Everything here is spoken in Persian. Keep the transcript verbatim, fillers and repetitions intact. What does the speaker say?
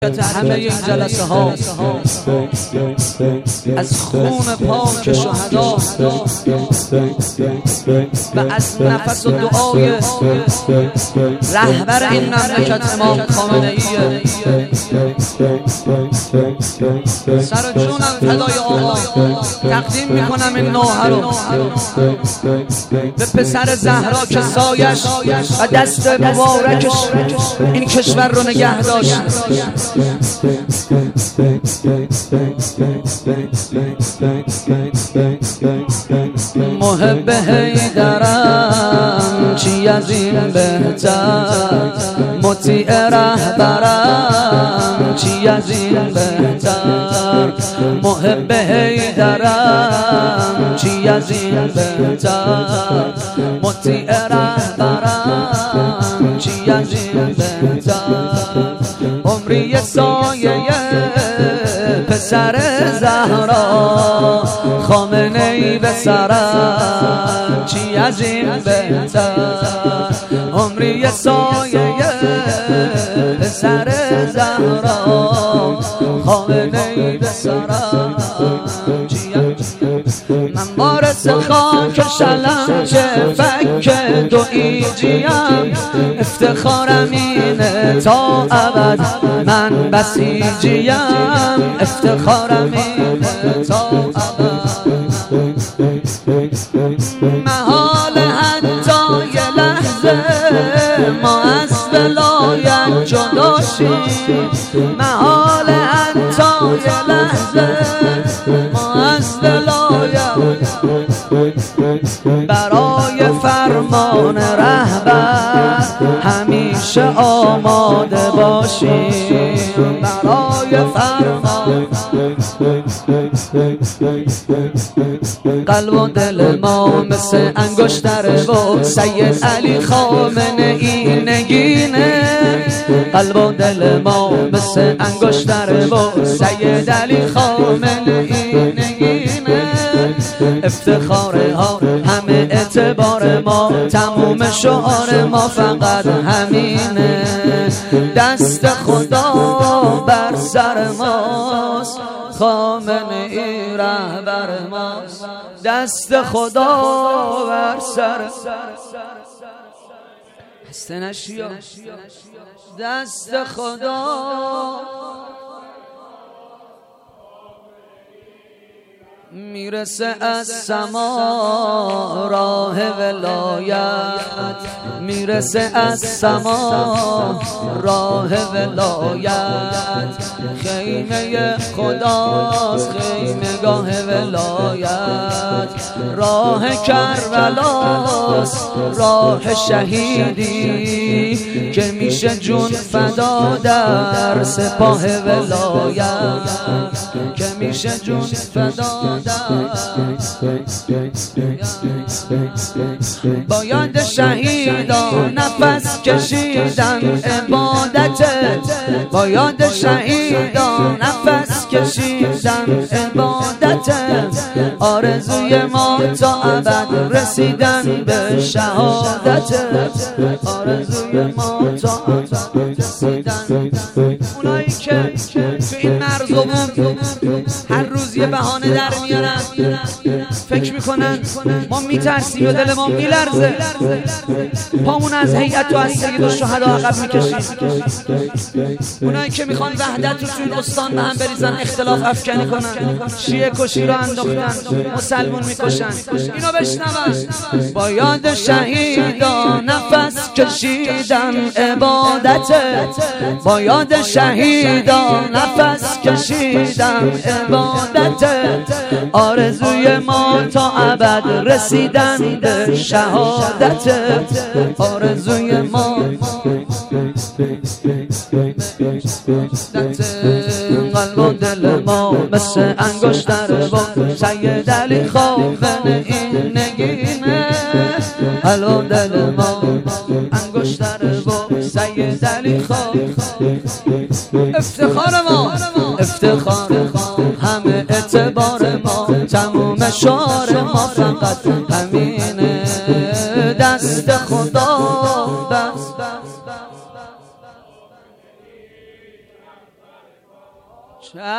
همه این جلسه ها از خون پاک شهدا و از نفس و دعای رهبر این مملکت امام خامنه ای سر و جونم فدای آقا تقدیم میکنم این نوحه رو به پسر زهرا که سایش و دست مبارکش این کشور رو نگه داشت. محب حیدرم چی از این بهتر، مطیع رهبرم چی از این بهتر، محب حیدرم چی از این بهتر، مطیع رهبرم چی از این بهتر. عمری سایه پسر زهرا خامنه ای به سرم چی از این بهتر، عمری سایه پسر زهرا خامنه ای به سرم چی از من وارث خاک شلنج فک دو ایجیم، افتخارم اینه تا ابد من بسیجیم، افتخارم اینه تا ابد. محال حتی یه لحظه ما از ولایت جدا شیم، محال حتی یه لحظه ما از ولایت برای فرمان رهبر همیشه آماده باشیم، برای فرمان. قلب و دل ما مثل انگشتره و سید علی خامنه ای نگینه، قلب و دل ما مثل انگشتره و سید علی خامنه ای نگینه، افتخار ها همه اعتبار ما، تموم شعار ما فقط همینه، دست خدا بر سر ماست، خامنه ای رهبر ماست، دست خدا بر سر هسته نشیا، دست خدا میرسه از سما راه ولایت، میرسه از سما راه ولایت، خیمه خداست خیمه گاه ولایت، راه کربلاست راه شهیدی که میشه جون فدا در سپاه ولایت، که میشه جون فدا با یاد شهیدان نفس کشیدن عبادت، با یاد شهیدان نفس کشیدن عبادت، آرزوی ما تا ابد رسیدن به شهادت، آرزوی ما تا ابد رسیدن. اونایی که تو این مرز و بوم هر روز یه بهانه در میارن، فکر میکنن ما میترسیم و دل ما میلرزه، پامون از هیئت و از سید الشهدا عقب میکشیم. اونایی که میخوان وحدت رو توی استان به هم بریزن، اختلاف افکنی کنن، شیعه کشی رو انداختن، مسلمون میکشن، اینو بشنون. با یاد شهیدان نفس کشیدن عبادت، با یاد شهیدان نفس کشیدن عبادت، آرزوی ما تا ابد رسیدن به شهادت، آرزوی ما قلب و دل ما مثل انگشتره و سید علی خامنه این نگینه، قلب و دل ما انگشتره و سید علی خامنه، افتخار ما افتخار ما همه اعتبار ما، تموم شعار ما فقط همینه، دست خدا. بس